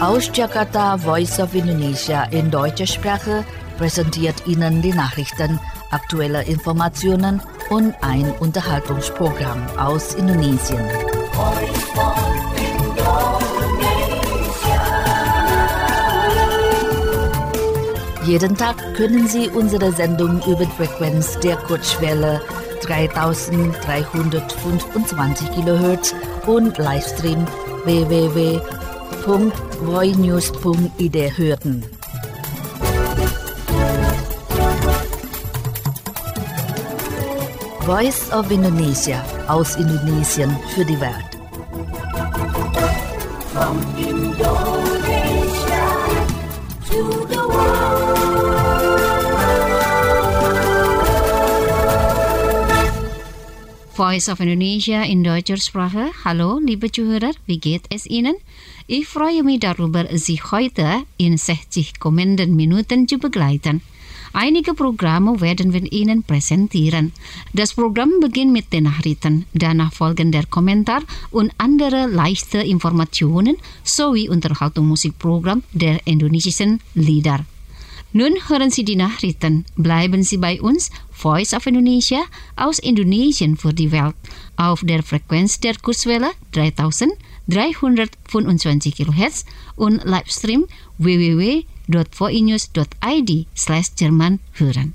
Aus Jakarta, Voice of Indonesia in deutscher Sprache präsentiert Ihnen die Nachrichten, aktuelle Informationen und ein Unterhaltungsprogramm aus Indonesien. Jeden Tag können Sie unsere Sendung über die Frequenz der Kurzwelle 3325 kHz und Livestream www.voinews.id hören. Voice of Indonesia aus Indonesien für die Welt. From Indonesia to the world. Voice of Indonesia in deutscher Sprache. Hallo, liebe Zuhörer, wie geht es Ihnen? Ich freue mich darüber, Sie heute in 60 kommenden Minuten zu begleiten. Einige Programme werden wir Ihnen präsentieren. Das Programm beginnt mit den Nachrichten, danach folgen der Kommentar und andere leichte Informationen sowie Unterhaltungsmusikprogramm der indonesischen Lieder. Nun hören Sie die Nachrichten. Bleiben Sie bei uns, Voice of Indonesia aus Indonesien für die Welt, auf der Frequenz der Kurzwelle 3325 kHz und Livestream www.voinews.id/Jerman hören.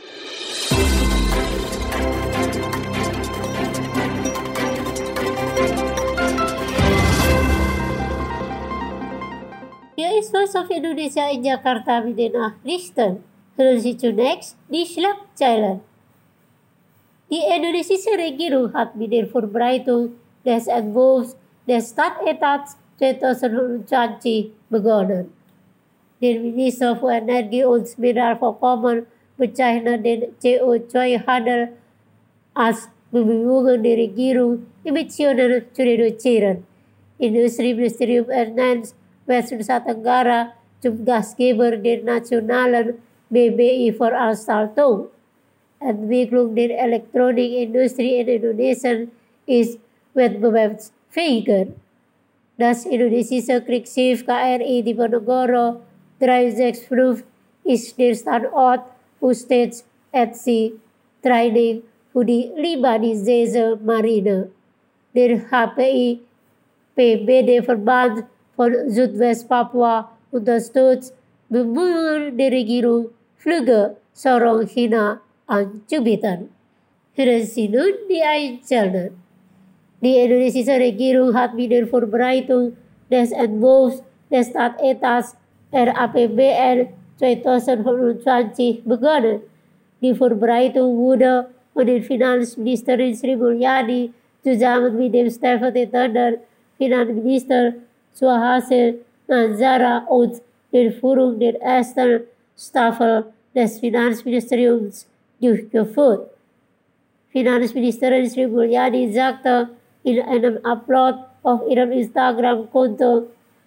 Hier ist Voice of Indonesia in Jakarta mit den Nachrichten. Hören Sie zunächst die Schlagzeilen. Die indonesische Regierung hat mit der Vorbereitung des Entwurfs des Staatstats 2020 begonnen. Der Minister für Energie und Mineralvorkommen bezeichnet den CO2-Handel als Bemühungen der Regierung, Emissionen zu reduzieren. Industrieministerium ernennt West Nusa Tenggara zum Gastgeber der nationalen BBI-Veranstaltung. Entwicklung der Elektronikindustrie in Indonesien ist wettbewerbsfähiger. Das indonesische Kriegsschiff KRI Diponegoro 365 ist der Standort für Stage at Sea Training für die libanesische Marine. Der HPI PBD-Verband von Südwest-Papua unterstützt Bemühungen der Regierung, Flüge Sorong China anzubieten. Hören Sie nun die Einzelnen. Die indonesische Regierung hat mit der Vorbereitung des Entwurfs des Staatstats RAPBN 2025 begonnen. Die Vorbereitung wurde von der Finanzministerin Sri Mulyani zusammen mit dem stellvertretenden Finanzminister Suhasil Nazara und der Führung der ersten Staffel des Finanzministeriums durchgeführt. Finanzministerin Sri Mulyani sagte in einem Upload auf ihrem Instagram-Konto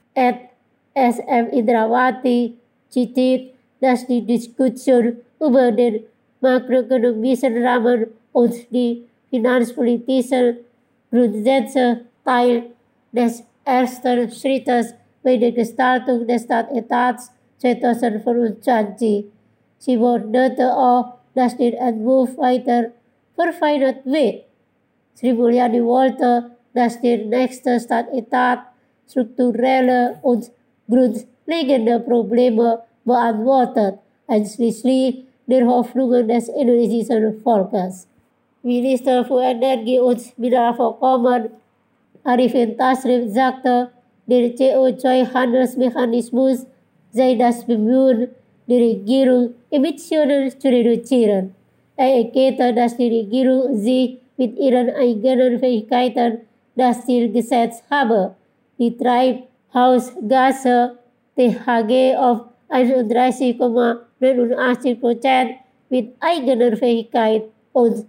@SM-Indrawati zitiert, dass die Diskussion über den makroökonomischen Rahmen und die finanzpolitischen Grundsätze Teil des ersten Schrittes bei der Gestaltung des Staatstats 2025. Sie betonte auch, dass der Entwurf weiter verfeinert wird. Sri Mulyani wollte, dass der nächste Staatstat strukturelle und grundlegende Probleme beantwortet, einschließlich der Hoffnungen des indonesischen Volkes. Minister für Energie und Mineralvorkommen Arifin Tasrif sagte, der CO2-Handelsmechanismus sei das Bemühen der Regierung, Emissionen zu reduzieren. Er erklärte, dass die Regierung sich mit ihren eigenen Fähigkeiten das Ziel gesetzt habe, die Treibhausgase THG auf 31,89% mit eigener Fähigkeit und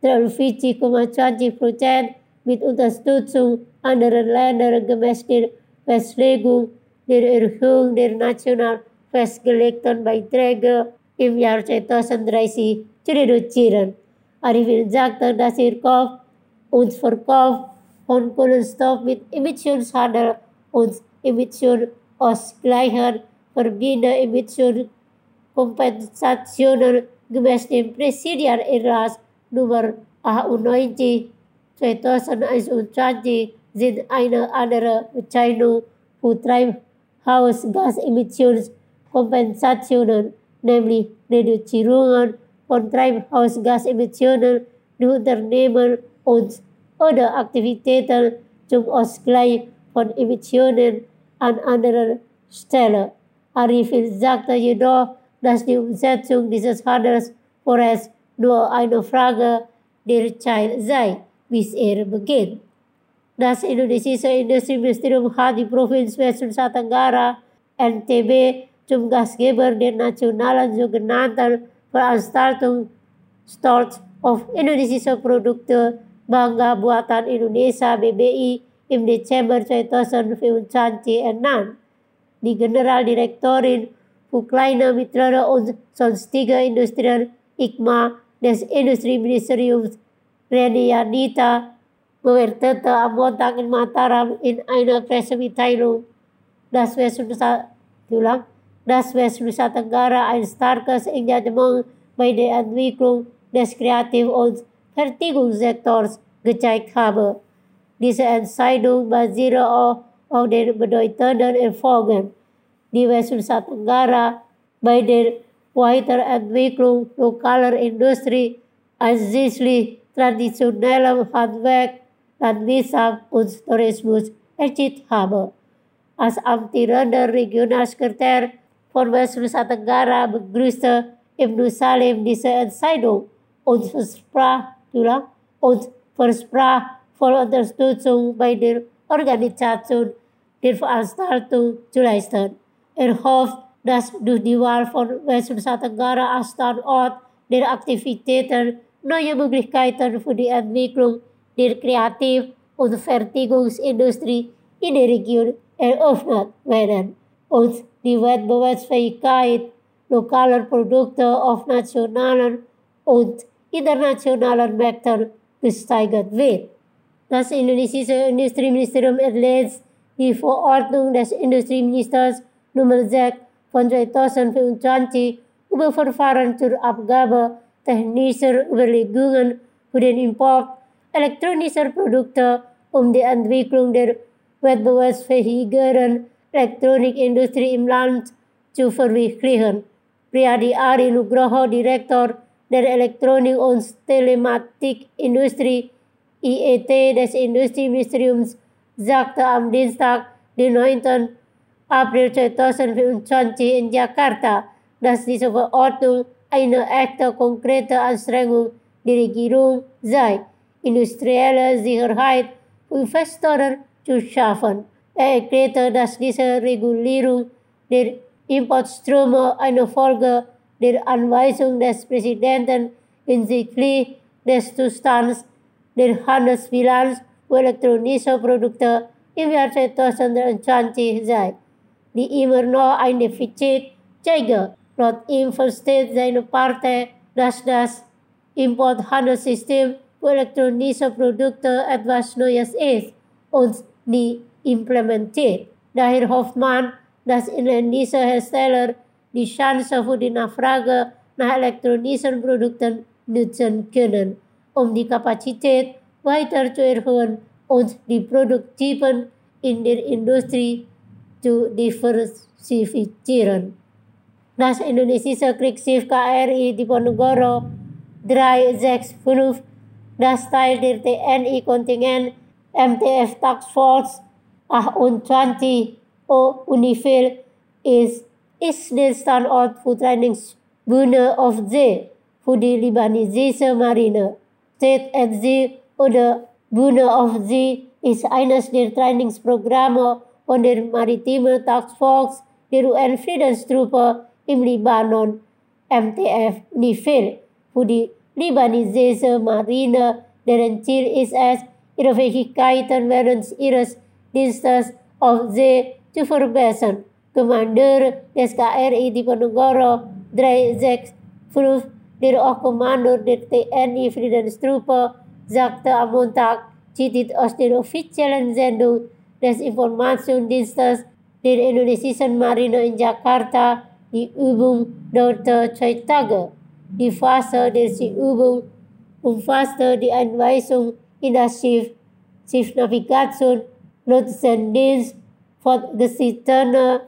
43,20% mit Unterstützung anderer Länder gemäß der Festlegung der Erhöhung der national festgelegten Beiträge im Jahr 2030 zu reduzieren. Arifin sagte, dass der Kauf und Verkauf von Kohlenstoff mit Emissionshandel und ausgleichen verbindende Emissionskompensationen gemäß dem Präsidialeratsbeschluss Nummer 98 2021 sind eine andere Bezeichnung für Treibhausgasemissionskompensationen, nämlich Reduzierungen von Treibhausgasemissionen durch Unternehmen und oder Aktivitäten zum Ausgleich von Emissionen an anderer Stelle. Arifin sagte jedoch, dass die Umsetzung dieses Handels vorerst nur eine Frage der Zeit sei, bis er beginnt. Das indonesische Industrieministerium hat die Provinz West Nusa Tenggara (NTB) zum Gastgeber der nationalen sogenannten Veranstaltung Stolz auf indonesische Produkte Bangga Buatan Indonesia (BBI) im Dezember 2025 ernannt. Die Generaldirektorin für kleine, mittlere und sonstige Industrien IKMA des Industrieministeriums Reni Yanita bewertete am Montag in Mataram in einer Pressemitteilung, dass West Nusa Tenggara ein starkes Engagement bei der Entwicklung des Kreativ- und Fertigungssektors gezeigt habe. Diese Entscheidung basiert auf den bedeutenden Erfolgen, die West Nusa Tenggara bei der Weiterentwicklung lokaler Industrie, einschließlich traditionellem Handwerk, Landwirtschaft und Tourismus erzielt habe. Als amtierender Regionalsekretär von West Nusa Tenggara begrüßte Ibnu Salim diese Entscheidung und versprach voll Unterstützung bei der Organisation der Veranstaltung zu leisten. Er hofft, dass durch die Wahl von West Nusa Tenggara als Standort der Aktivitäten neue Möglichkeiten für die Entwicklung der Kreativ- und Fertigungsindustrie in der Region eröffnet werden und die Wettbewerbsfähigkeit lokaler Produkte auf nationalen und internationalen Märkten gesteigert wird. Das indonesische Industrieministerium erlässt die Verordnung des Industrieministers Nummer 6 von 2025 über Verfahren zur Abgabe technischer Überlegungen für den Import elektronischer Produkte, um die Entwicklung der wettbewerbsfähigeren Elektronikindustrie im Land zu verwirklichen. Priyadi Ari Nugroho, Direktor der Elektronik- und Telematikindustrie IET des Industrieministeriums, sagte am Dienstag, den 9. April 2025 in Jakarta, dass diese Verordnung eine echte konkrete Anstrengung der Regierung sei, industrielle Sicherheit für Investoren zu schaffen. Er erklärte, dass diese Regulierung der Importströme eine Folge der Anweisung des Präsidenten hinsichtlich des Zustands der Handelsbilanz für elektronische Produkte im Jahr 2020 sei, die immer noch ein Defizit zeige. Laut ihm versteht seine Partei, dass das Importhandelssystem für elektronische Produkte etwas Neues ist und nie implementiert. Daher hofft man, dass inländische Hersteller die Chance für die Nachfrage nach elektronischen Produkten nutzen können, um die Kapazität weiter zu erhöhen und die Produkttypen in der Industrie zu diversifizieren. Das indonesische Kriegsschiff KRI Diponegoro 365, das Teil der TNI-Kontingent MTF Task Force 28 UNIFIL ist der Standort für Trainingsbühne auf See für die libanesische Marine. State at Sea oder Bühne auf See ist eines der Trainingsprogramme von der Maritimen Task Force der UN-Friedenstruppe im Libanon, MTF UNIFIL, für die libanesische Marine, deren Ziel ist es, ihre Fähigkeiten während ihres Dienstes auf See zu verbessern. Kommandeur des KRI Diponegoro 365, der auch Kommandeur der TNI-Friedenstruppe, sagte am Montag, zitiert aus der offiziellen Sendung des Informationsdienstes der Indonesischen Marine in Jakarta die Übung Dr. Caitage. Die Phase der Übung umfasste die Einweisung in das Schiff, Schiffnavigation, Lotsendienst, fortgeschrittene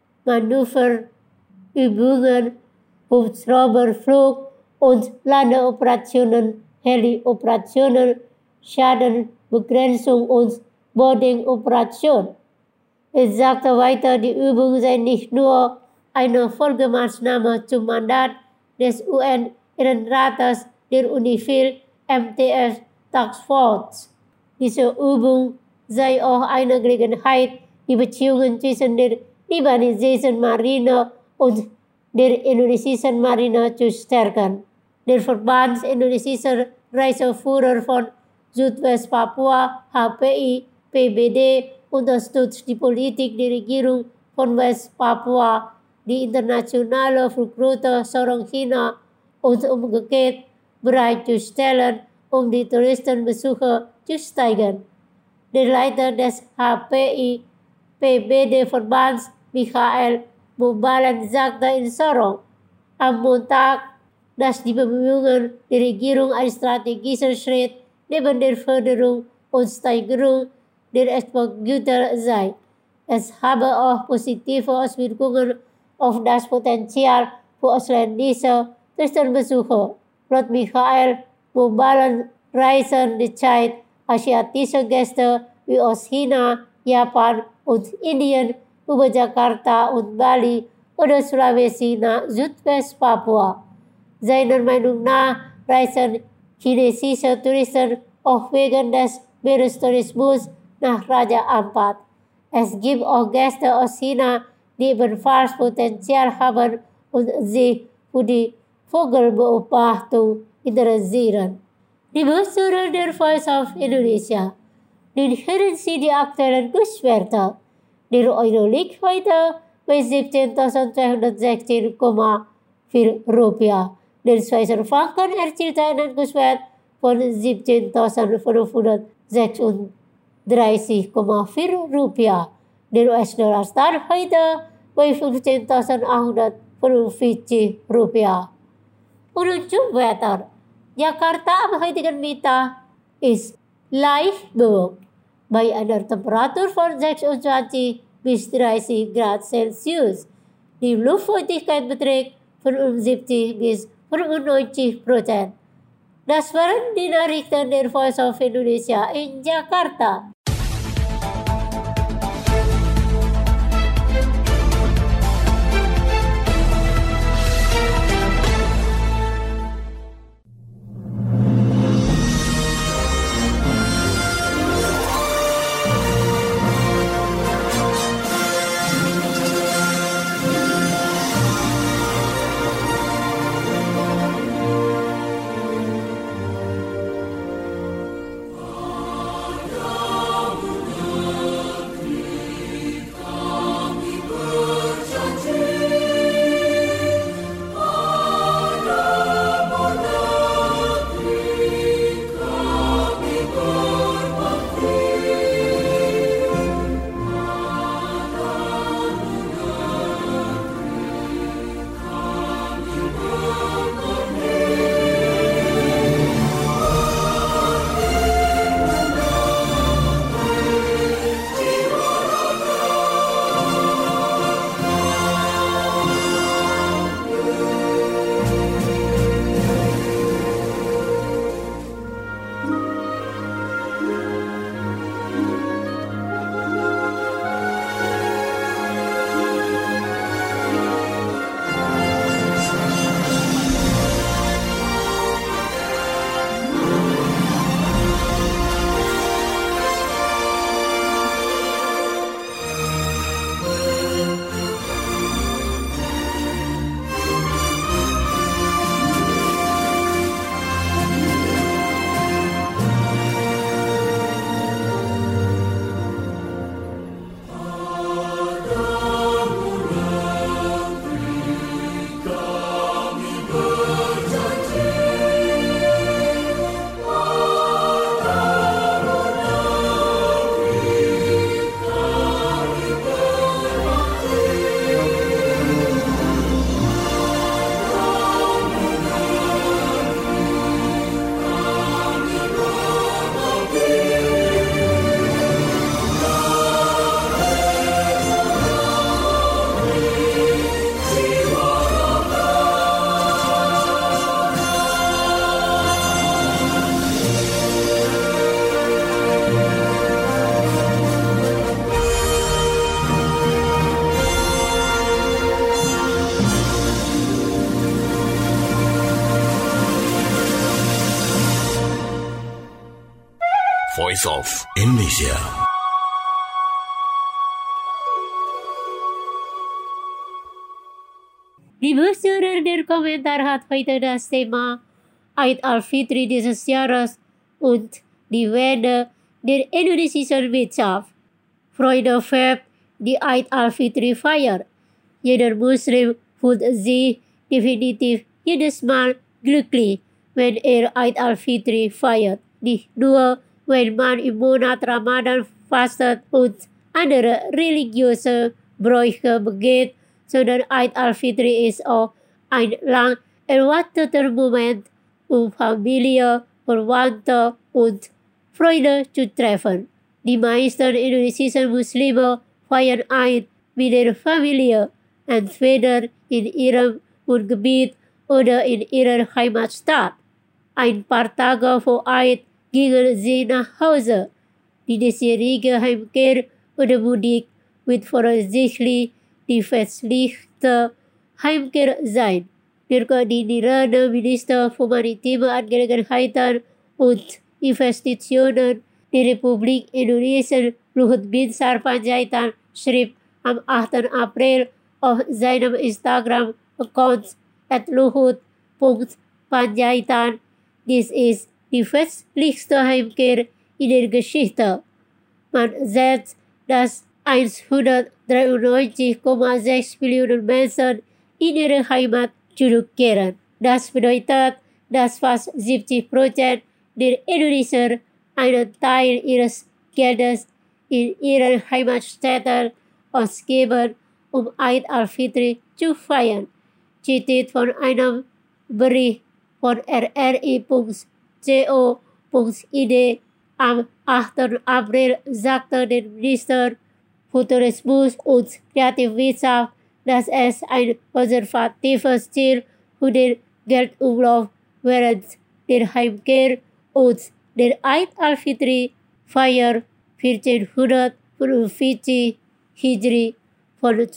Manöverübungen, Hubschrauberflug und Landeoperationen, Heli-Operationen, Schadenbegrenzung und Boarding-Operation. Es sagte weiter, die Übungen seien nicht nur eine Folgemaßnahme zum Mandat des UN-Ehrenrates der UNIFIL MTF Task Force. Diese Übung sei auch eine Gelegenheit, die Beziehungen zwischen der libanesischen Marine und der indonesischen Marine zu stärken. Der Verband indonesischer Reiseführer von Südwest-Papua, HPI, PBD, unterstützt die Politik der Regierung von West-Papua, die internationale Flugroute Sorong China und umgekehrt bereitzustellen, um die Touristenbesuche zu steigern. Der Leiter des HPI-PBD-Verbands, Michael Mubalen, sagte in Sorong am Montag, dass die Bemühungen der Regierung ein strategischer Schritt neben der Förderung und Steigerung der Exportgüter sei. Es habe auch positive Auswirkungen auf das Potenzial für ausländische Touristenbesuche. Laut Michael Mubalen reisen derzeit asiatische Gäste wie aus China, Japan und Indien über Jakarta und Bali oder Sulawesi nach Südwest-Papua. Seiner Meinung nach reisen chinesische Touristen auch wegen des Meerestourismus nach Raja Ampat. Es gibt auch Gäste aus China, die ebenfalls Potenzial haben und sich für die Vogelbeobachtung interessieren. Liebe Zuhörer der Voice of Indonesia, nun hören Sie die aktuellen Kurswerte. Der Euro liegt heute bei 17.216,4 Rupiah. Der Schweizer Franken erzielte einen Kurswert von 17.436,4 Rupiah. Der US-Dollar stand heute bei 15.845 Rupiah. Penunjuk weather. Jakarta am heutigen Mittag ist leicht bewölkt bei einer Temperatur von 26 bis 30 Grad Celsius. Die Luftfeuchtigkeit beträgt 75 bis 95%. Das waren die Nachrichten der Voice of Indonesia in Jakarta. Voice of Indonesia. Liebe Zuhörer, der Kommentar hat heute das Thema Eid al-Fitri dieses Jahres und die Wende der indonesischen Wirtschaft. Freude färbt die Eid al-Fitri Feier. Jeder Muslim fühlt sich definitiv jedes Mal glücklich, wenn Eid al-Fitri feiert. Nicht nur, wenn man im Monat Ramadan fastet und andere religiöse Bräuche begeht, sondern Eid al-Fitri ist auch ein lang erwarteter Moment, um Familie, Verwandte und Freunde zu treffen. Die meisten indonesischen Muslime feiern Eid mit der Familie, entweder in ihrem Wohngebiet oder in ihrer Heimatstadt. Ein paar Tage vor Eid gingen sie nach Hause. Die diesjährige Heimkehr oder Mudik wird voraussichtlich die festlichste Heimkehr sein. Der koordinierende Minister für maritime Angelegenheiten und Investitionen der Republik Indonesien, Luhut Binsar Panjaitan, schrieb am 8. April auf seinem Instagram-Account @luhut.panjaitan: Dies ist die festlichste Heimkehr in der Geschichte. Man setzt, dass 193,6 Millionen Menschen in ihre Heimat zurückkehren. Das bedeutet, dass fast 70% der Indonesier einen Teil ihres Geldes in ihren Heimatstädten ausgeben, um Eid al-Fitri zu feiern. Zitiert von einem Bericht von rri.co.id am 8. April sagte der Minister für Tourismus und Kreativwirtschaft, dass es ein konservatives Ziel für den Geldumlauf während der Heimkehr und der Eid al-Fitri Feier 1445 Hijri von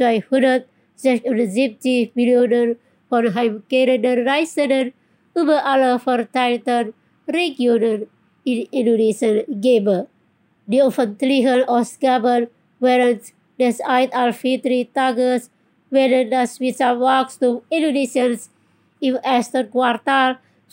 276 Millionen von heimkehrenden Reisenden über alle verteilten Regionen in Indonesien gebe. Die öffentlichen Ausgaben während des Eid al-Fitri-Tages werden das Wirtschaftswachstum Indonesiens im ersten Quartal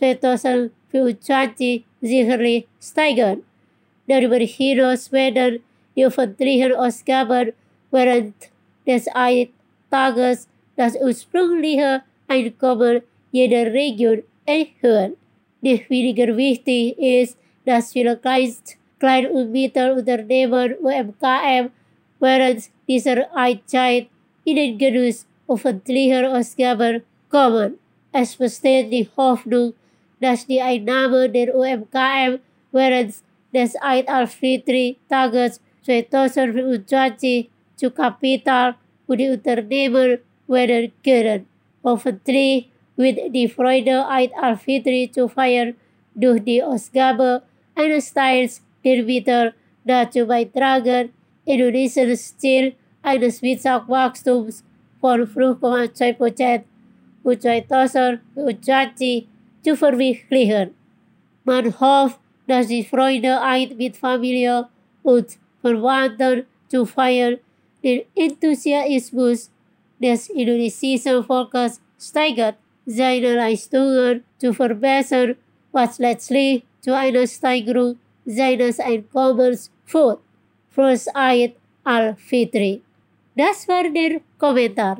2024 sicherlich steigern. Darüber hinaus werden die öffentlichen Ausgaben während des Eid-Tages das ursprüngliche Einkommen jeder Region erhöhen. Nicht weniger wichtig ist, dass viele Klein- und Mittelunternehmen UMKM während dieser Eidzeit in den Genuss öffentlicher Ausgaben kommen. Es besteht die Hoffnung, dass die Einnahmen der UMKM während des Eid al-Fitri-Tages 2025 zu Kapital für die Unternehmen werden können. Hoffentlich wird die Freude, Eid al-Fitri zu feiern, durch die Ausgabe eines Teils der Mittel dazu beitragen, Indonesiens Ziel eines Wirtschaftswachstums von 5,2% für 2025 zu verwirklichen. Man hofft, dass die Freude, Eid mit Familie und Verwandten zu feiern, den Enthusiasmus des indonesischen Volkes steigert, seine Leistungen zu verbessern, was letztlich zu einer Steigerung seines Einkommens führt. Frohes Eid al-Fitri. Das war der Kommentar.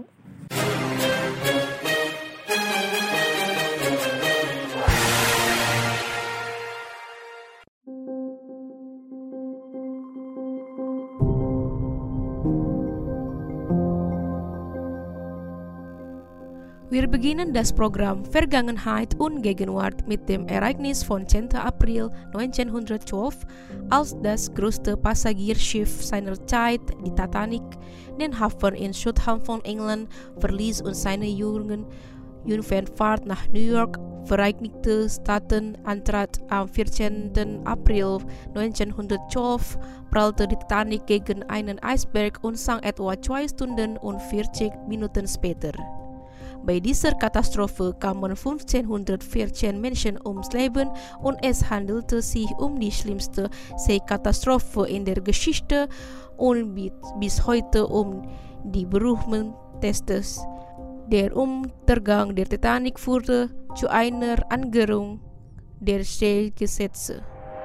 Wir beginnen das Programm Vergangenheit und Gegenwart mit dem Ereignis von 10. April 1912, als das größte Passagierschiff seiner Zeit, die Titanic, den Hafen in Southampton, England, verließ und seine Jungfernfahrt nach New York, Vereinigte Staaten, antrat. Am 14. April 1912 prallte die Titanic gegen einen Eisberg und sank etwa 2 Stunden und 40 Minuten später. Bei dieser Katastrophe kamen 1514 Menschen ums Leben und es handelte sich die schlimmste Seekatastrophe in der Geschichte und bis heute die berühmten Tests. Der Untergang der Titanic führte zu einer Änderung der Seegesetze.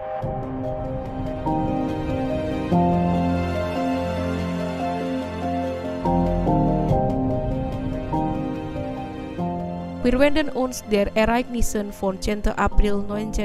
Wir wenden uns der Ereignissen von 10. April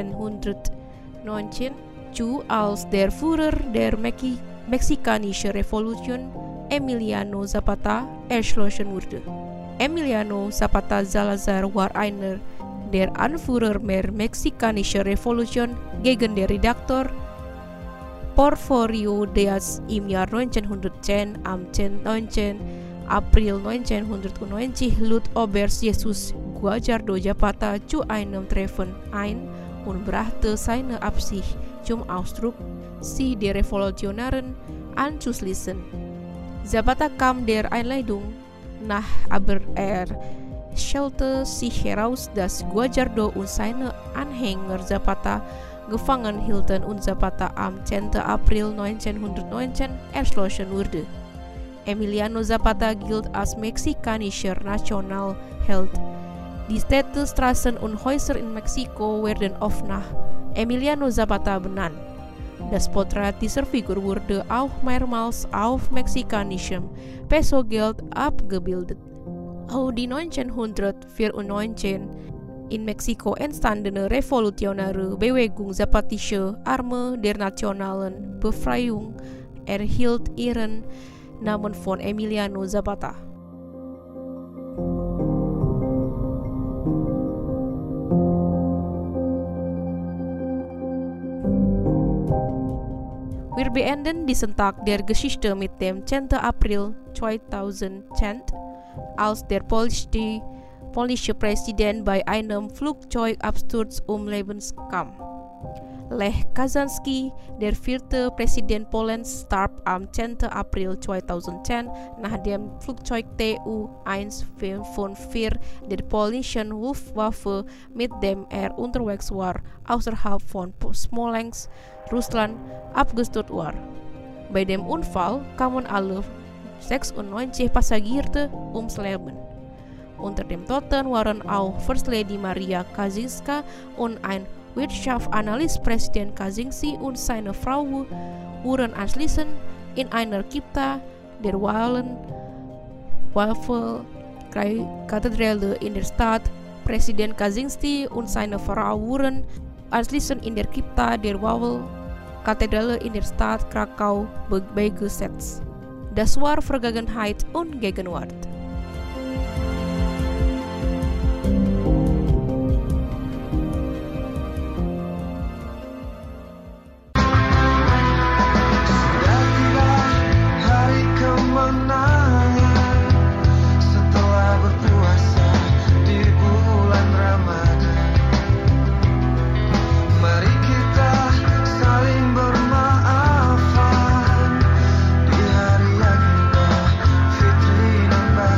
1919 zu, als der Führer der mexikanischen Revolution, Emiliano Zapata, erschossen wurde. Emiliano Zapata Salazar war einer der Anführer der mexikanischen Revolution gegen den Redakteur Porfirio Diaz im Jahr 1910. Am 19. April 1990 lud Oberst Jesus Guajardo Zapata zu einem Treffen ein und brachte seine Absicht zum Ausdruck, sich die Revolutionären anzuschließen. Zapata kam der Einladung nach, aber stellte sich heraus, dass Guajardo und seine Anhänger Zapata gefangen hielten und Zapata am 10. April 1919 erschossen wurde. Emiliano Zapata gilt als mexikanischer Nationalheld. Die Städte, Straßen und Häuser in Mexiko werden oft nach Emiliano Zapata benannt. Das Porträt dieser Figur wurde auch mehrmals auf mexikanischem Pesogeld abgebildet. Auch die 1994 in Mexiko entstandene revolutionäre Bewegung Zapatische Arme der Nationalen Befreiung erhielt ihren Namen von Emiliano Zapata. Wir beenden diesen Tag der Geschichte mit dem 10. April 2010, als der polnische Präsident bei einem Flugzeugabsturz ums Leben kam. Lech Kaczynski, der vierte Präsident Polens, starb am 10. April 2010 nach dem Flugzeug Tu-154 der polnischen Luftwaffe, mit dem er unterwegs war, außerhalb von Smolensk, Russland, abgestürzt war. Bei dem Unfall kamen alle 96 Passagiere ums Leben. Unter den Toten waren auch First Lady Maria Kaczynska und ein Wirtschaftsanalyst. Präsident Kaczynski und seine Frau wurden anschließend in einer Krypta der Wawel-Kathedrale in der Stadt. Präsident Kaczynski und seine Frau wurden anschließend in der Krypta der Wawel-Kathedrale in der Stadt Krakau beigesetzt. Das war Vergangenheit und Gegenwart. Di hari yang indah, fitri dan bahagia.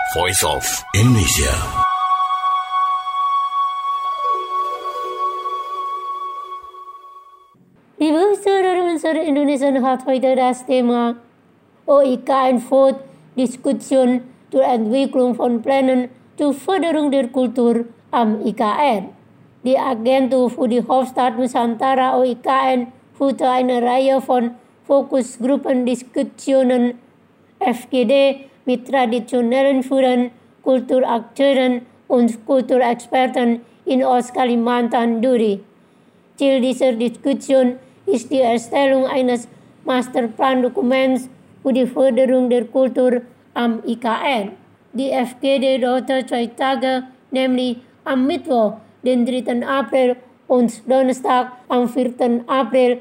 Voice of Indonesia. Liebe Zuhörer unserer Indonesian hat heute das Thema OIKN Vote Diskussion zur Entwicklung von Plänen zur Förderung der Kultur am IKN. Die Agentur für die Hauptstadt Nusantara OIKN führte eine Reihe von Fokusgruppendiskussionen FGD mit traditionellen Führern, Kulturakteuren und Kulturexperten in Ostkalimantan durch. Ziel dieser Diskussion ist die Erstellung eines Masterplandokuments für die Förderung der Kultur am IKN. Die FGD dauerte 2 Tage, nämlich am Mittwoch, den 3. April und Donnerstag, am 4. April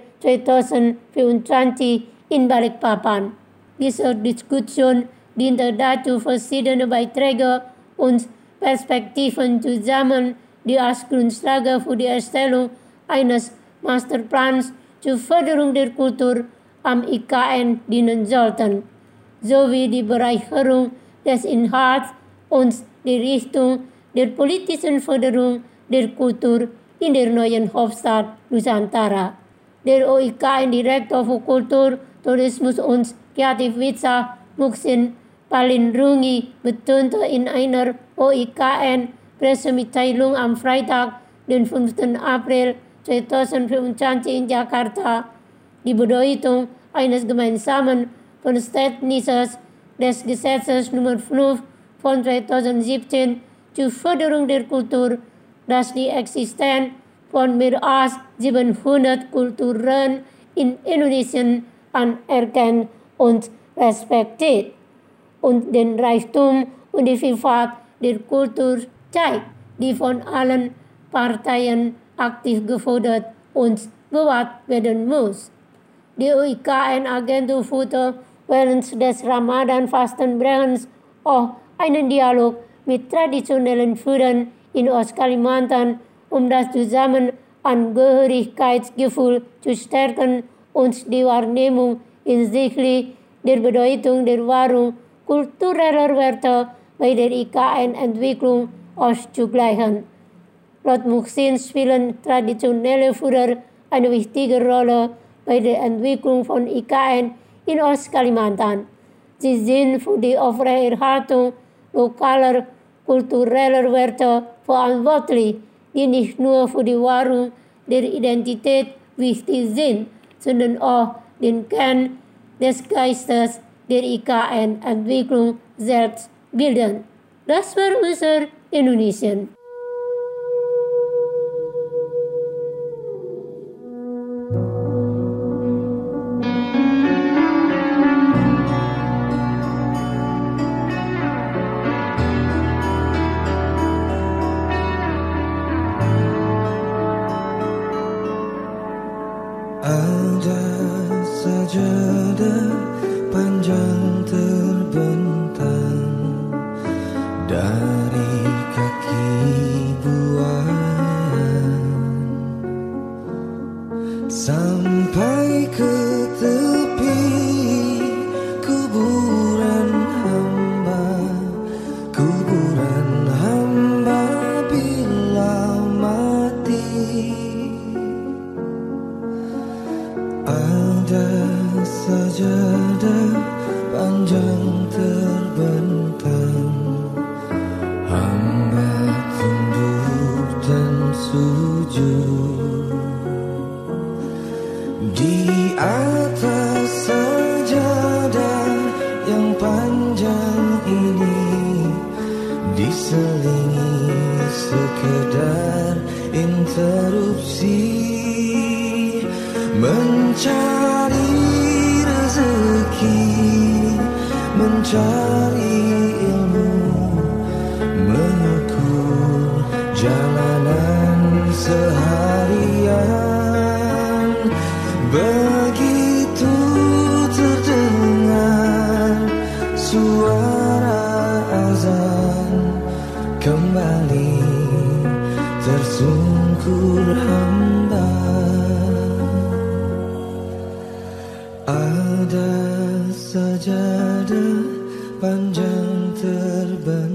2024 in Balikpapan. Diese Diskussion diente dazu, verschiedene Beiträge und Perspektiven zu sammeln, die als Grundlage für die Erstellung eines Masterplans zur Förderung der Kultur am IKN dienen sollten, sowie die Bereicherung des Inhalts und die Richtung der politischen Förderung der Kultur in der neuen Hauptstadt Nusantara. Der OIKN-Direktor für Kultur, Tourismus und Kreativwirtschaft Muhsin Palindrungi betonte in einer OIKN-Pressemitteilung am Freitag, den 5. April 2025 in Jakarta, die Bedeutung eines gemeinsamen Verständnisses des Gesetzes Nummer 5 von 2017 zur Förderung der Kultur, das die Existenz von mehr als 700 Kulturen in Indonesien anerkennt und respektiert und den Reichtum und die Vielfalt der Kultur zeigt, die von allen Parteien aktiv gefordert und bewahrt werden muss. Die OIKN-Agentur führte während des Ramadan-Fastenbrechens auch einen Dialog mit traditionellen Führern in Ostkalimantan, um das Zusammenangehörigkeitsgefühl zu stärken und die Wahrnehmung hinsichtlich der Bedeutung der Wahrung kultureller Werte bei der IKN-Entwicklung auszugleichen. Laut Muhsin spielen traditionelle Führer eine wichtige Rolle bei der Entwicklung von IKN in Ostkalimantan. Sie sind für die Aufrechterhaltung lokaler kultureller Werte verantwortlich, die nicht nur für die Wahrung der Identität wichtig sind, sondern auch den Kern des Geistes der IKN-Entwicklung selbst bilden. Das war unser Indonesien. Ada sajadah panjang terbentang dari kaki buaya sampai ke tepi kuburan hamba bila mati. Ada sajadah panjang terbentang, hamba tunduk dan sujud di atas sajadah yang panjang ini, diselingi sekedar interupsi mencari rezeki, mencari ilmu, mengukur jalanan seharian. Begitu terdengar suara azan, kembali tersungkur hamba. Ada sajadah panjang terbentang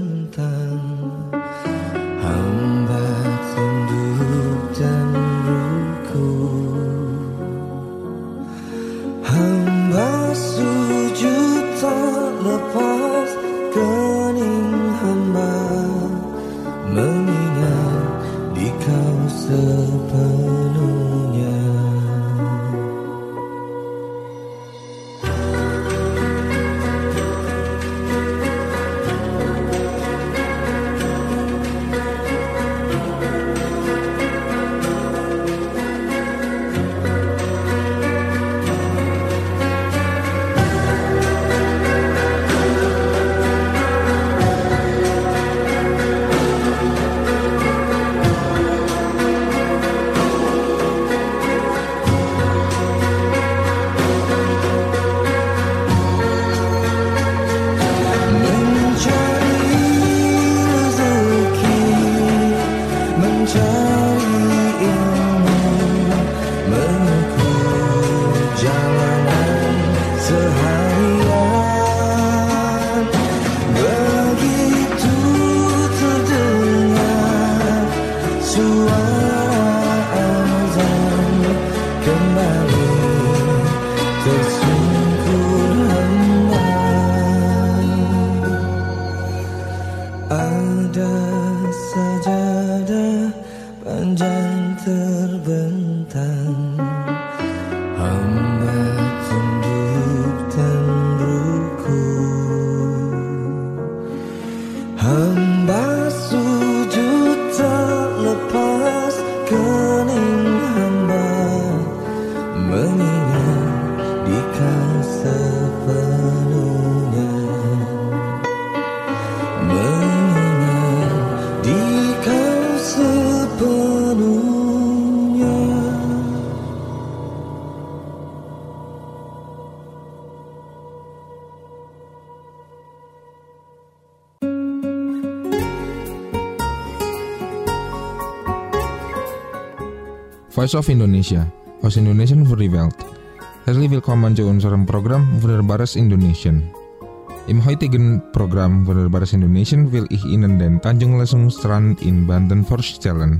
Voice of Indonesia, aus Indonesien für die Welt. Herzlich willkommen zu unserem Programm Wunderbares Indonesien. Im heutigen Programm Wunderbares Indonesien will ich Ihnen den Tanjung Lesung Strand in Banten vorstellen.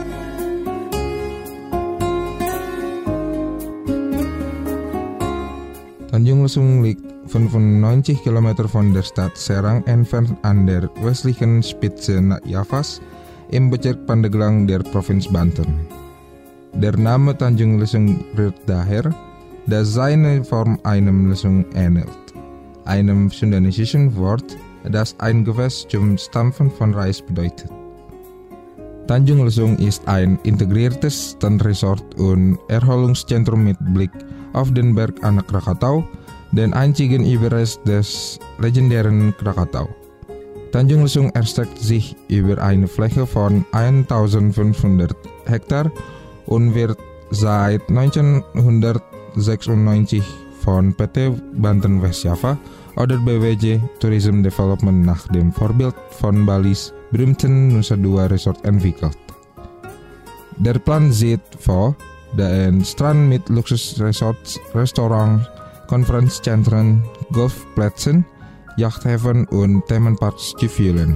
Tanjung Lesung liegt 95 Kilometer von der Stadt Serang entfernt an der westlichen Spitze Javas im Bezirk Pandeglang der Provinz Banten. Der Name Tanjung Lesung rührt daher, dass seine Form einem Lesung ähnelt, einem sundanesischen Wort, das ein Gewässer zum Stampfen von Reis bedeutet. Tanjung Lesung ist ein integriertes Strandresort und Erholungszentrum mit Blick auf den Berg Anak Krakatau, den einzigen Überrest des legendären Krakatau. Tanjung Lesung erstreckt sich über eine Fläche von 1500 Hektar und wird seit 1996 von PT Banten West Java oder BWJ Tourism Development nach dem Vorbild von Balis berühmten Nusa Dua Resort entwickelt. Der Plan sieht vor, den Strand mit Luxusresorts, Restaurants, Konferenzzentren, Golfplätzen, Yachthafen und Themenparks zu füllen.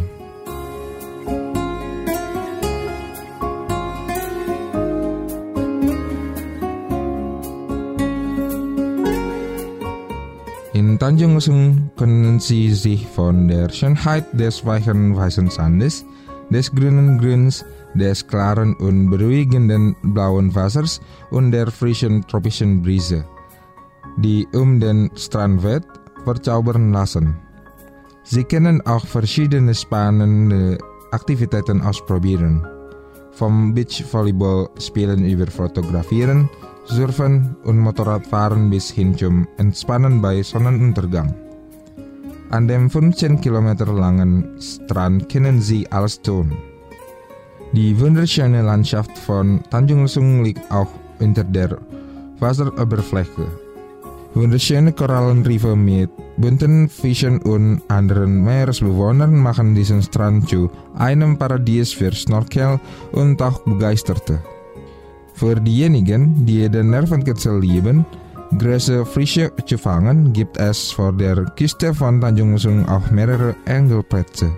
In Tanjung Lesung können Sie sich von der Schönheit des weichen weißen Sandes, des grünen Grüns, des klaren und beruhigenden blauen Wassers und der frischen tropischen Brise, die den Strand weht, verzaubern lassen. Sie können auch verschiedene spannende Aktivitäten ausprobieren, vom Beachvolleyball spielen über Fotografieren, Surfen und Motorradfahren bis hin zum Entspannen bei Sonnenuntergang. An dem 15 Kilometer langen Strand können Sie alles tun. Die wunderschöne Landschaft von Tanjung Lesung liegt auch unter der Wasseroberfläche. Wunderschöne Korallenriffe mit bunten Fischen und anderen Meeresbewohnern machen diesen Strand zu einem Paradies für Snorkel- und Tauchbegeisterte. Für diejenigen, die den Nervenkitzel lieben, große Fische zu fangen, gibt es vor der Küste von Tanjung Lesung auch mehrere Angelplätze.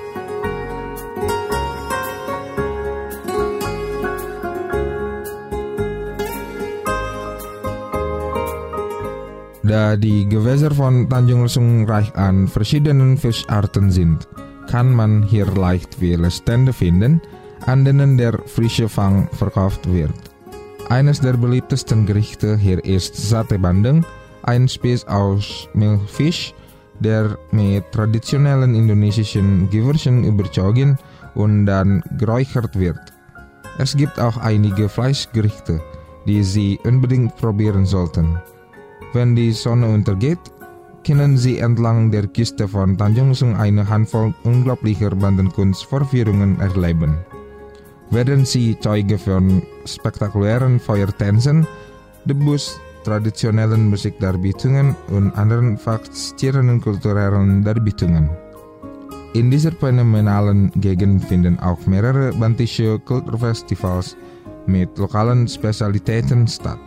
Da die Gewässer von Tanjung Lesung reich an verschiedenen Fischarten sind, kann man hier leicht viele Stände finden, an denen der frische Fang verkauft wird. Eines der beliebtesten Gerichte hier ist Sate Bandeng, ein Spieß aus Milchfisch, der mit traditionellen indonesischen Gewürzen überzogen und dann geräuchert wird. Es gibt auch einige Fleischgerichte, die Sie unbedingt probieren sollten. Wenn die Sonne untergeht, können Sie entlang der Küste von Tanjung Lesung eine Handvoll unglaublicher Bantenkunstvorführungen erleben. Werden Sie Zeuge von spektakulären Feuertänzen, Debus, traditionellen Musikdarbietungen und anderen faszinierenden kulturellen Darbietungen. In dieser phänomenalen Gegend finden auch mehrere bantische Kulturfestivals mit lokalen Spezialitäten statt.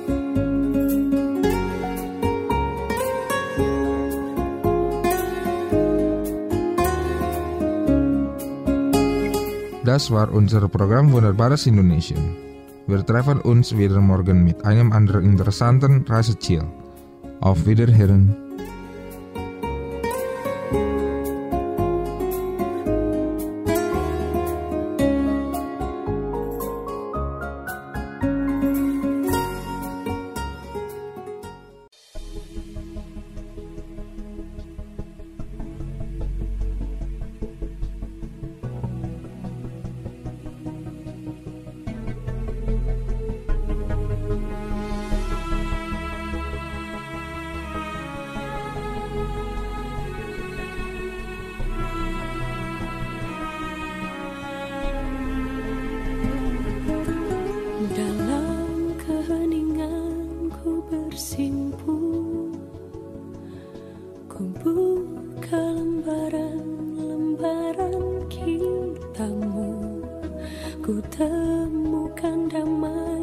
Das war unser Programm Wunderbares Indonesien. Wir treffen uns wieder morgen mit einem anderen interessanten Reiseziel. Auf Wiederhören. Ku temukan damai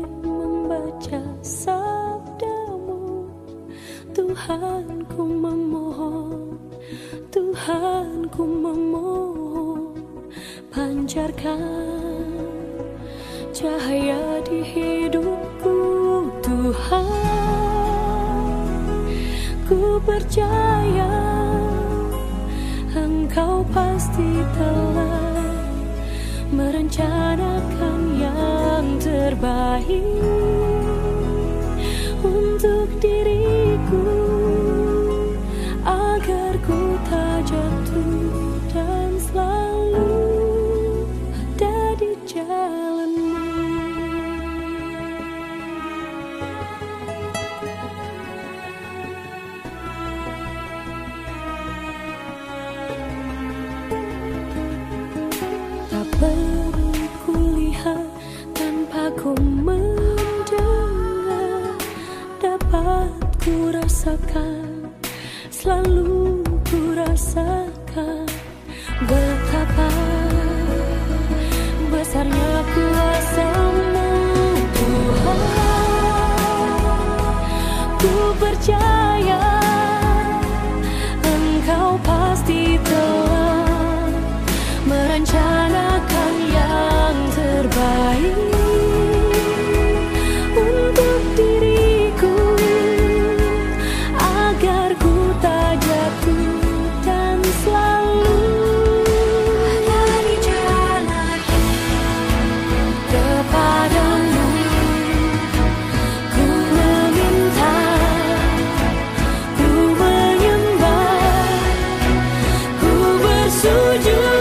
Tuhan ku memohon, Tuhan ku memohon, pancarkan cahaya di hidupku. Tuhan, ku percaya Engkau pasti telah merencanakan yang terbaik untuk diriku, agar ku tak jatuh dan selalu ada di jalanmu. Tak perlu kulihat tanpa ku mendengar, dapat ku rasakan, selalu ku rasakan betapa besarnya kuasa-Mu, Tuhan. Ku percaya Engkau pasti telah merencanakan yang terbaik untuk diriku, agar ku tak jatuh dan selalu ada di jalanmu. Kepadamu ku meminta, ku menyembah, ku bersujud.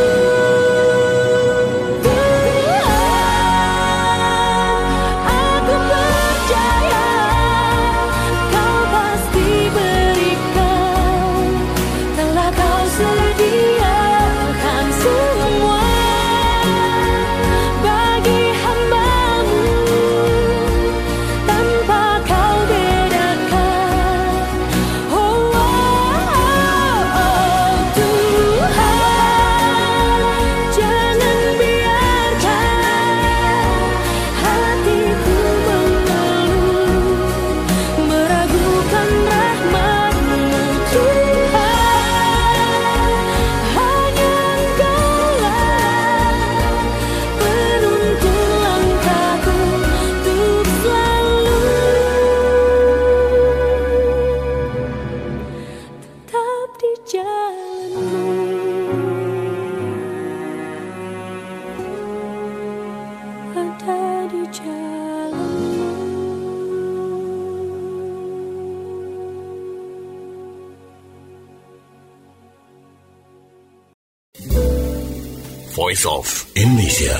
Voice of Indonesia.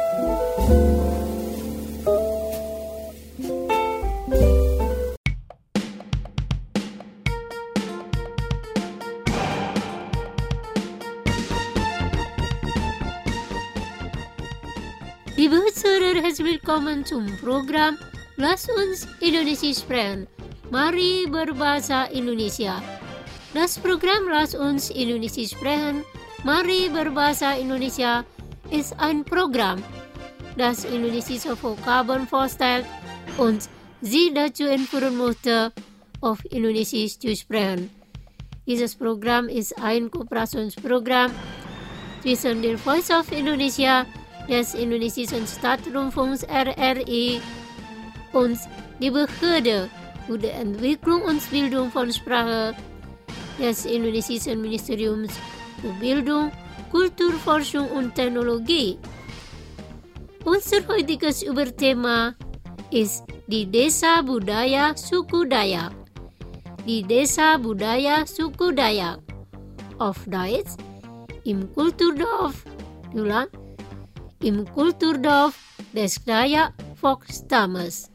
Liebe Hörer, herzlich willkommen zum Programm Lass uns Indonesisch sprechen. Mari berbahasa Indonesia. Das Programm Lass uns Indonesisch sprechen, Mari berbahasa Indonesia ist ein Programm, das indonesische Vokabeln vorstellt und Sie dazu entführen möchte, auf Indonesisch zu sprechen. Dieses Programm ist ein Kooperationsprogramm zwischen der Voice of Indonesia, des indonesischen Staatsrundfunks RRI und die Behörde für die Entwicklung und Bildung von Sprache des indonesischen Ministeriums für Bildung, Kultur, Forschung und Technologie. Unser heutiges Überthema ist die Desa Budaya Suku Dayak. Die Desa Budaya Suku Dayak. Auf Deutsch, im Kulturdorf des Dayak Volksstammes.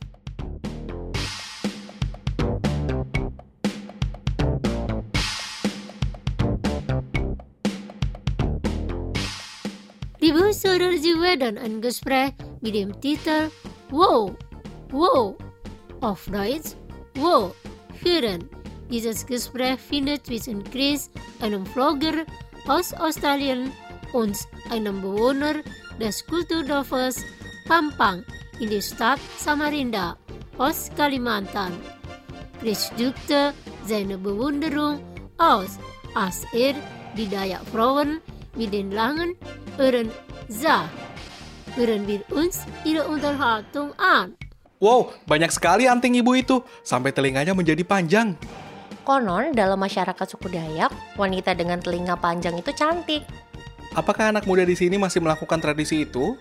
Liebe Hörer, Sie werden ein Gespräch mit dem Titel Wow, Wow, auf Deutsch Wow, hören. Dieses Gespräch findet zwischen Chris, einem Vlogger aus Australien, und einem Bewohner des Presdukte seine Bewunderung aus, als die Dayak Frauen mit den langen Ohren sah. Hören wir uns ihre Unterhaltung an. Wow, banyak sekali anting ibu itu, sampai telinganya menjadi panjang. Konon dalam masyarakat suku Dayak, wanita dengan telinga panjang itu cantik. Apakah anak muda di sini masih melakukan tradisi itu?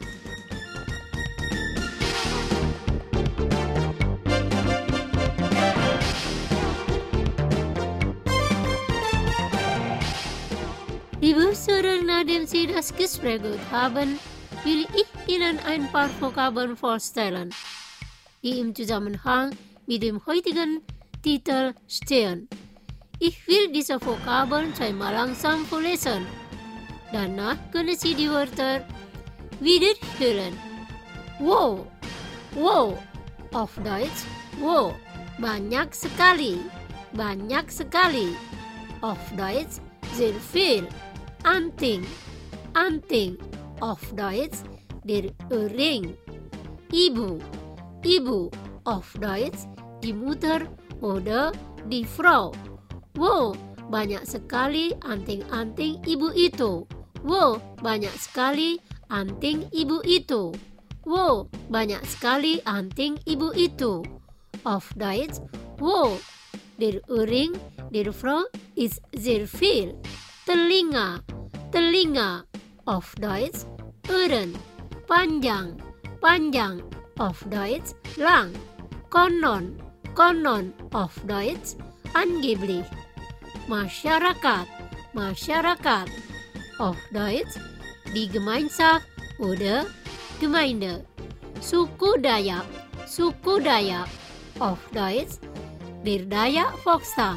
Liebe Zuhörer, nachdem Sie das Gespräch gehört haben, will ich Ihnen ein paar Vokabeln vorstellen, die im Zusammenhang mit dem heutigen Titel stehen. Ich will diese Vokabeln zweimal langsam vorlesen. Danach können Sie die Wörter wiederholen. Wow, wow, auf Deutsch, wow, banyak sekali, banyak sekali. Auf Deutsch, sehr viel. Anting, anting. Auf Deutsch, der Ohrring. Ibu, ibu. Auf Deutsch, die Mutter oder die Frau. Wow, banyak sekali anting-anting ibu itu. Wow, banyak sekali anting ibu itu. Wow, banyak sekali anting ibu itu. Auf Deutsch, wow, der Ohrring der Frau ist sehr viel. Telinga, telinga. Auf Deutsch, Ohren. Panjang, panjang. Auf Deutsch, lang. Konon, konon. Auf Deutsch, angeblich. Masyarakat, masyarakat. Auf Deutsch, die Gemeinschaft oder Gemeinde. Suku Dayak, suku Dayak. Auf Deutsch, der Dayak Volksstamm.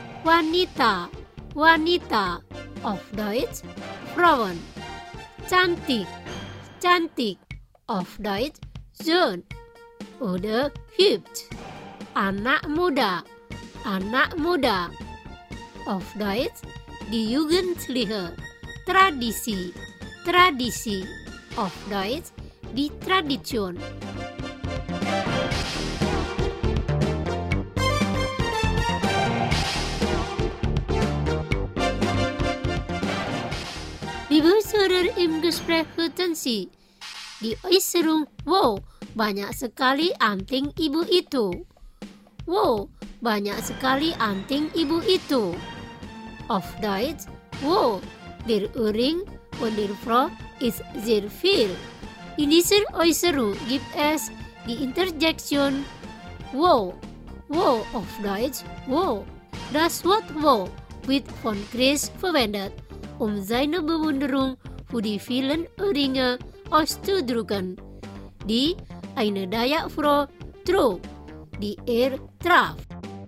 Wanita, wanita. Auf Deutsch, Frauen. Cantik, cantik. Auf Deutsch, schön oder hübsch. Anak muda, anak muda. Auf Deutsch, die Jugendliche. Tradisi, tradisi. Auf Deutsch, die Tradition. Liebe Zuhörer, im Gespräch hörten Sie die Äußerung, wow, banyak sekali anting ibu itu. Wow, banyak sekali anting ibu itu. Auf Deutsch, wow, der Ohrring von der Frau ist sehr viel. In dieser Äußerung gibt es die Interjektion wow. Wow auf Deutsch, wow. Das Wort wow wird von Chris verwendet, um seine Bewunderung für die vielen Ohrringe auszudrücken, die eine Dayak-Frau trug, die traf.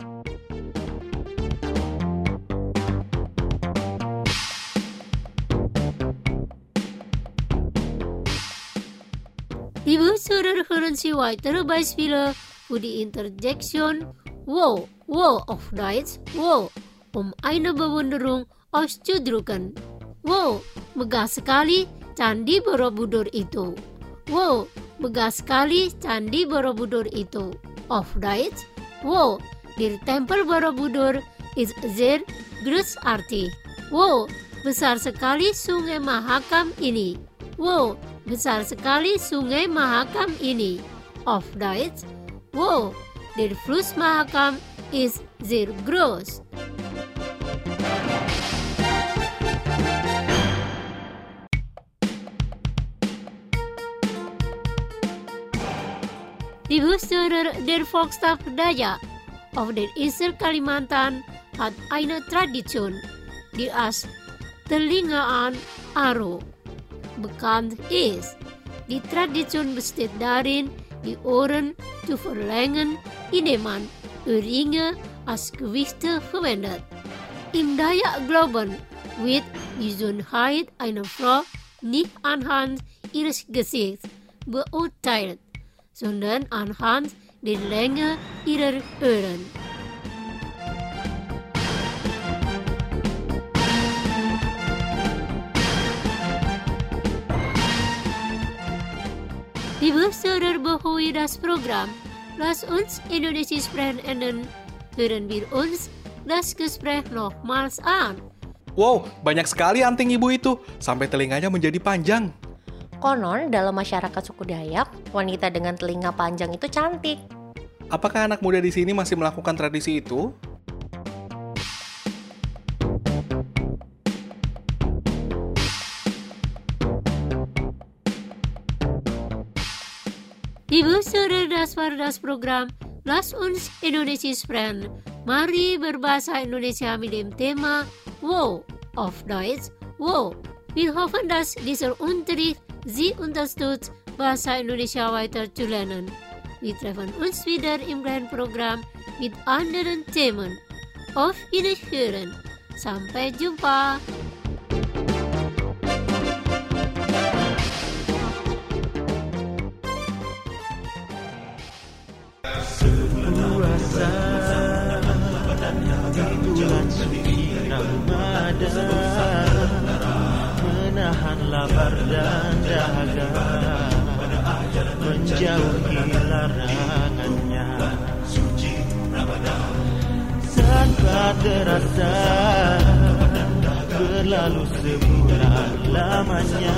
Liebe Zuhörer, hören Sie weitere Beispiele für die Interjektion wow, wow auf Deutsch, wow, um eine Bewunderung auszudrücken. Wow, megah sekali Candi Borobudur itu. Wow, megah sekali Candi Borobudur itu. Auf Deutsch, wow, der Tempel Borobudur ist sehr großartig. Wow, besar sekali Sungai Mahakam ini. Wow, besar sekali Sungai Mahakam ini. Auf Deutsch, wow, der Fluss Mahakam ist sehr groß. Liebe Zuhörer, der Volksstamm Dayak auf der Insel Kalimantan hat eine Tradition, die als Telingaan Aro bekannt ist. Die Tradition besteht darin, die Ohren zu verlängern, indem man Ohrringe als Gewichte verwendet. Im Dayak-Glauben wird die Schönheit einer Frau nicht anhand ihres Gesichts beurteilt, sondern anhand der Länge ihrer Ohren. Liebe Zuhörer, bevor wir das Programm Lass uns Indonesia sprechen enden, hören wir uns das Gespräch nochmals an. Wow, banyak sekali anting ibu itu, sampai telinganya menjadi panjang. Konon dalam masyarakat suku Dayak, wanita dengan telinga panjang itu cantik. Apakah anak muda di sini masih melakukan tradisi itu? Liebe Hörer das war das Programm Lass uns Indonesia sprechen. Mari berbahasa Indonesia mit dem Thema Wow, auf Deutsch Wow. Wir hoffen, dass dieser Unterricht Sie unterstützt, Bahasa Indonesia weiter zu lernen. Wir treffen uns wieder im gleichen Programm mit anderen Themen. Auf Wiederhören. Sampai jumpa. Puasa di bulan suci Ramadan, menahan lapar dan dahaga, menjauhi larangannya. Tanpa terasa berlalu sebulan lamanya,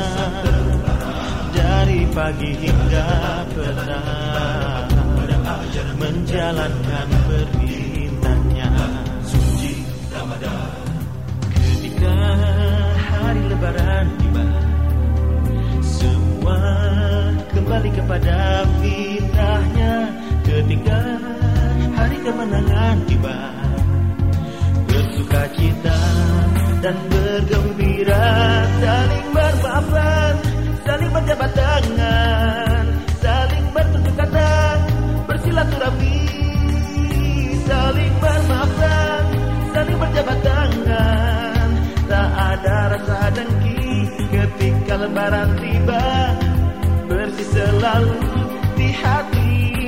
dari pagi hingga petang menjalankan perintahnya. Suci Ramadan. Ketika hari lebaran tiba, semua kembali kepada fitrahnya. Ketika hari kemenangan tiba, bersukacita dan bergembira, saling bermaafan, saling berjabat tangan, saling bertunjuk kata, bersilaturahmi, saling bermaafan, saling berjabat tangan. Tak ada rasa dengki ketika lebaran tiba, bersih selalu di hati.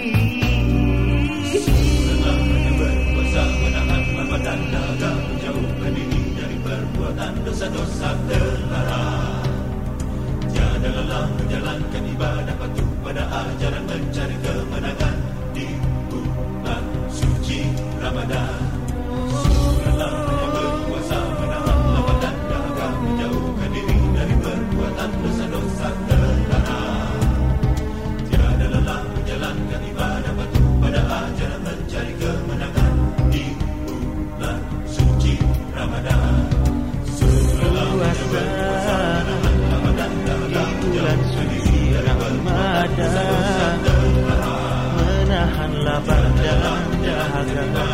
Berpuasa menahan lapar dan dahaga, menjauhkan diri dari perbuatan dosa-dosa terlarang. Tiada lelah menjalankan ibadah patuh pada ajaran mencari kemenangan di bulan suci Ramadan. Sudahlah banyak berpuasa menahan lapar dan dahaga, menjauhkan diri dari perbuatan dosa-dosa terlarang. Tiada lelah menjalankan ibadah patuh pada ajaran mencari kemenangan di bulan suci Ramadan. Sudahlah banyak berpuasa menahan lapar dan dahaga, bulan suci Ramadan, menahan lapar dan dahaga,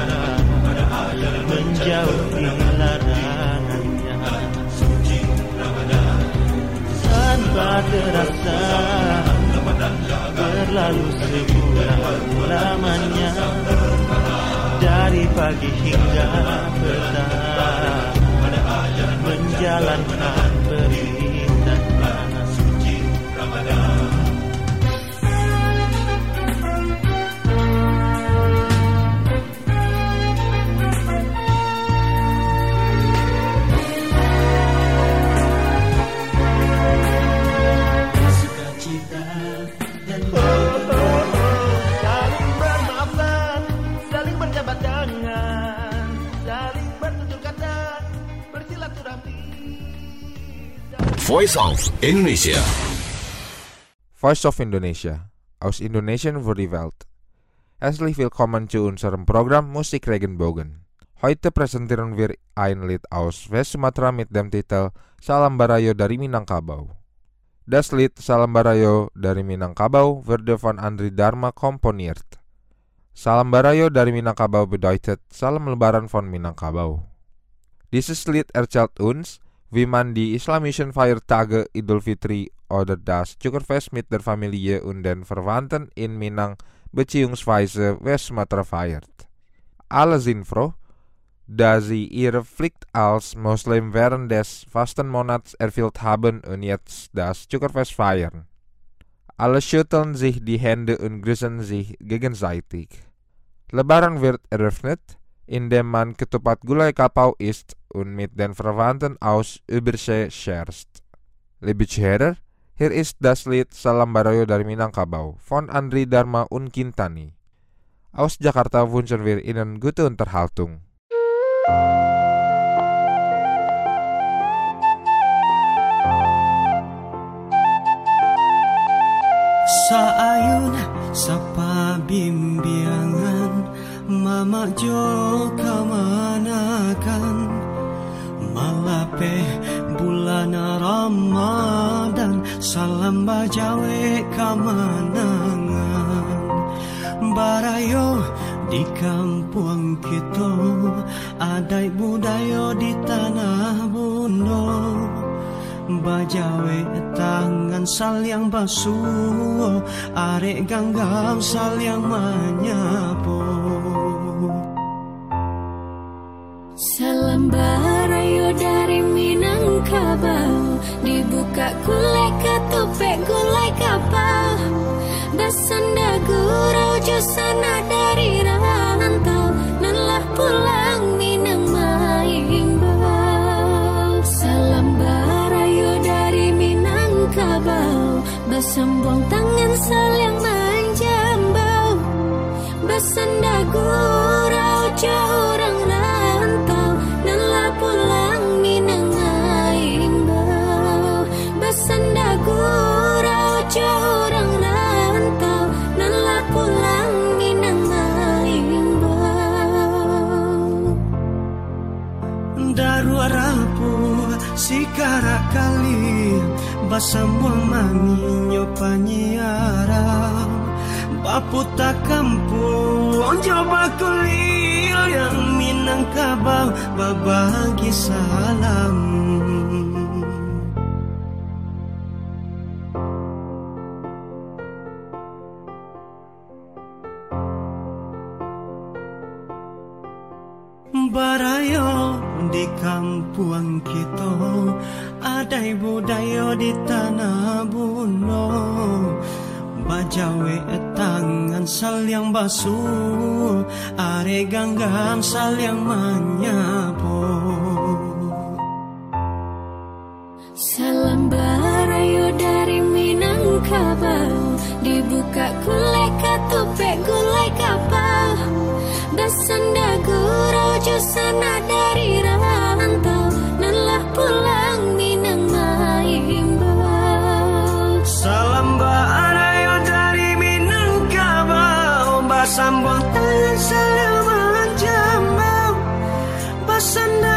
menjauhi larangannya. Tanpa terasa berlalu sebulan lamanya, dari pagi hingga petang menjalankan perintahnya. Suci Ramadan. Sukacita dan saling bermaafan, saling berjabat tangan, saling bertutur kata, bersilaturahmi. Voice of Indonesia. Voice of Indonesia, aus Indonesien voor die Welt. Herzlich willkommen zu unserem Programm Musik Regenbogen. Heute präsentieren wir ein Lied aus West Sumatra mit dem Titel Salam Barayo dari Minangkabau. Das Lied Salam Barayo dari Minangkabau wurde von Andri Dharma komponiert. Salam Barayo dari Minangkabau bedeutet Salam Lebaran von Minangkabau. Dieses Lied erzählt uns, wie man die islamischen Feiertage Idul Fitri oder das Zuckerfest mit der Familie und den Verwandten in Minang bzw. West Sumatra feiert. Alle sind froh, da sie ihre Pflicht als Muslim während des Fastenmonats erfüllt haben und jetzt das Zuckerfest feiern. Alle schütteln sich die Hände und grüßen sich gegenseitig. Lebaran wird eröffnet, indem man Ketupat Gulai Kapau isst und mit den Verwandten aus Übersee scherzt. Liebe Zuhörer, hier ist das Lied Salam Barayo dari Minangkabau von Andri Dharma und Kintani. Aus Jakarta wünschen wir Ihnen gute Unterhaltung. Saayun sa pabimbiyangan, Mama Jo kamanakan. Malape bulan Ramadan, salam bajawe kamanangan. Barayo di kampung kita, adai budaya di tanah Bundo. Bajawe tangan salyang basuh, arek ganggam salyang manyapo. Salam barayo dari Minangkabau, dibuka gulai ketupek gulai kapal. Basanda gurau jusana dari rantau, nanlah pulang Minang Maimbau. Salam barayo dari Minangkabau, basambung tangan saling manjambau. Basanda gurau jauh orang rantau, nanlah pulang Minang Maimbau. Basanda gurau jauh orang rantau, nanlah pulang Minang Maimbau. Daru rapu sikara kali, basambuang maminyo panyiaran. Baputa kampung coba kulil yang Minangkabau, babagi salam. Barayo di kampung kita, adai budaya di tanah Bundo. Bajawe tangan salyang basuh, are ganggam salyang manyapo. Salam barayo dari Minangkabau, dibuka gulai ketupek gulai kapal. Basanda gurau jusana dari rantau, nanlah pulang Minang Maimbau. Salam barayo dari Minangkabau, basambung tangan salyang manjambau. Basanda